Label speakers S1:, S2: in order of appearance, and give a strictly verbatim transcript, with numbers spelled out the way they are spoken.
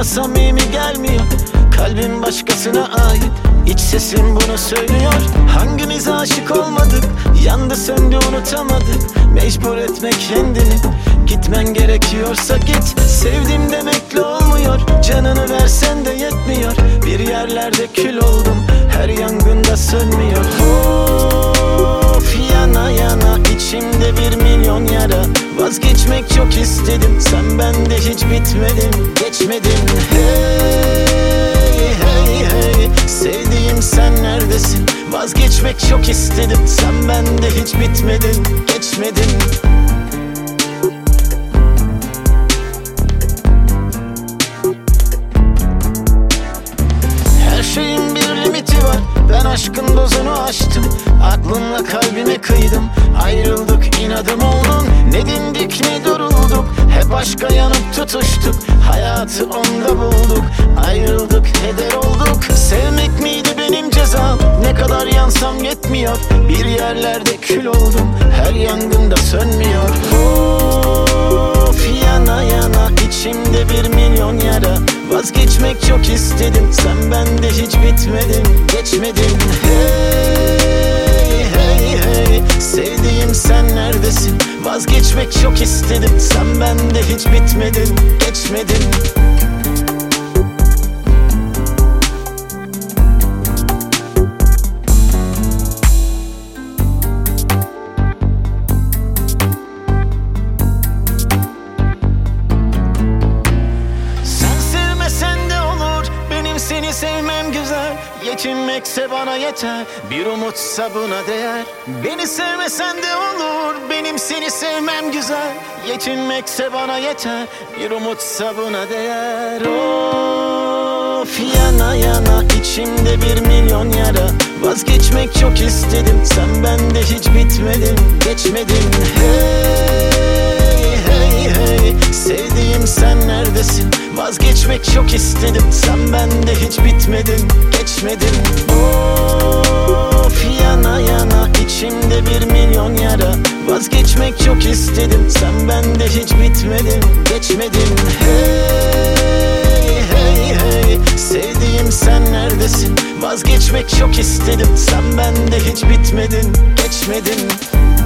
S1: bana samimi gelmiyor. Kalbim başkasına ait, iç sesim bunu söylüyor. Hangimiz aşık olmadık, yandı söndü unutamadık. Mecbur etme kendini, gitmen gerekiyorsa git. Sevdim demekle olmuyor, canını versen de yetmiyor. Bir yerlerde kül oldum, her yangında sönmüyor. Of yana yana içimde bir milyon yara. Vazgeçmek çok istedim, sen bende hiç bitmedin, geçmedin. Hey hey hey, sevdiğim sen neredesin? Vazgeçmek çok istedim, sen bende hiç bitmedin, geçmedin. Her şeyin bir limiti var, ben aşkın dozunu aştım. Aklınla kalbime kıydım, ayrıldık inadım oldun. Ne dindik ne durulduk, hep aşka yanıp tutuştuk. Hayatı onda bulduk, ayrıldık heder olduk. Sevmek miydi benim cezam, ne kadar yansam yetmiyor. Bir yerlerde kül oldum, her yangında sönmüyor. Of yana yana içimde bir milyon yara. Vazgeçmek çok istedim, sen bende hiç bitmedin, geçmedin. Hey hey hey, sevdiğim sen neredesin? Vazgeçmek çok istedim, sen bende hiç bitmedin, geçmedin. Seni sevmem güzel, yetinmekse bana yeter. Bir umutsa buna değer. Beni sevmesen de olur, benim seni sevmem güzel. Yetinmekse bana yeter, bir umutsa buna değer. Of yana yana içimde bir milyon yara. Vazgeçmek çok istedim, sen bende hiç bitmedin, geçmedin. Hey hey hey, sevdiğim sen neredesin? Vazgeçmek çok istedim, sen bende hiç bitmedin, geçmedin. Of yana yana içimde bir milyon yara. Vazgeçmek çok istedim, sen bende hiç bitmedin, geçmedin. Hey hey hey, sevdiğim sen neredesin? Vazgeçmek çok istedim, sen bende hiç bitmedin, geçmedin.